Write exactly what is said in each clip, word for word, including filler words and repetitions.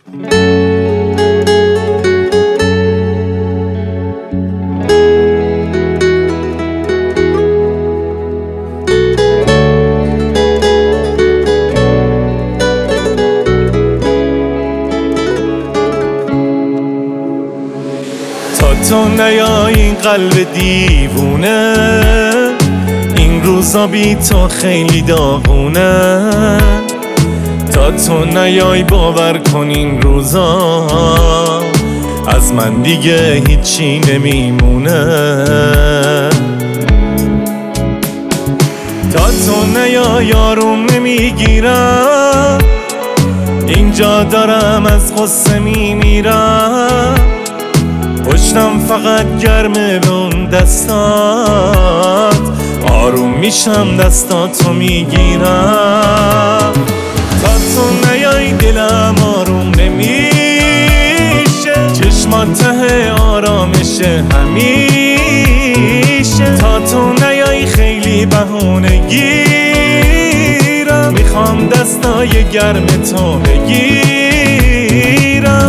تو نیای این قلب دیوونه، این روزا بی تو خیلی داغونه. تا تو نیای باور کن این روزا از من دیگه هیچی نمیمونه. تا تو نیای آروم نمیگیرم، اینجا دارم از غصه میمیرم. پشتم فقط گرمه به اون دستات، آروم میشم دستاتو میگیرم. تا تو نیای دلم آروم نمیشه، چشمات ته آرامشه همیشه. تا تو نیای خیلی بهونه گیرم، میخوام دستای گرم تو بگیرم.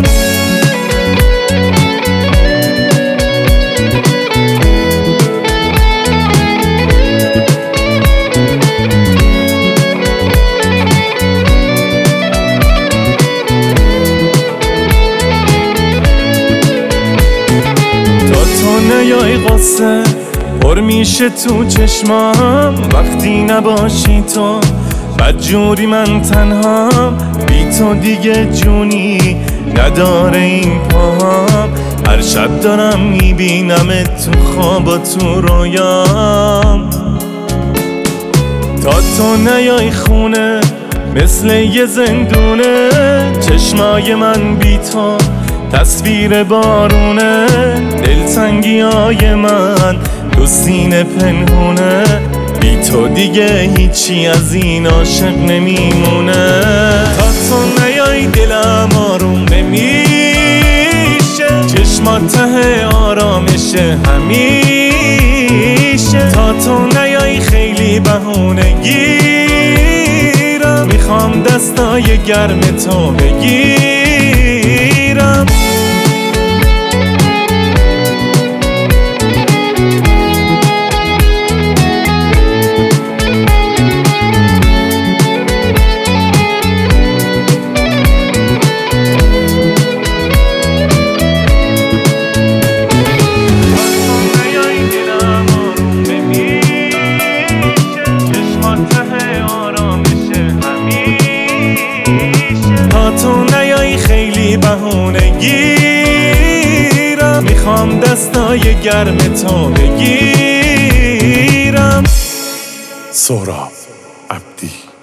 نیای قصه پر میشه تو چشمام، وقتی نباشی تو بدجوری من تنهام. بی تو دیگه جونی نداره این پاهام، هر شب دارم میبینمت تو خواب و تو رویام. تا تو نیای خونه مثل یه زندونه، چشمای من بی تو تصویر بارونه. دلتنگی های من تو سینه پنهونه، بی تو دیگه هیچی از این عاشق نمیمونه. تا تو نیای دلم آروم نمیشه، چشمات ته آرامشه همیشه. تا تو نیای خیلی بهونه گیرم، میخوام دستای گرم تو بگیرم. تو نیای خیلی بهونه گیرم، میخوام دستای گرم تو بگیرم. سهراب عبدی.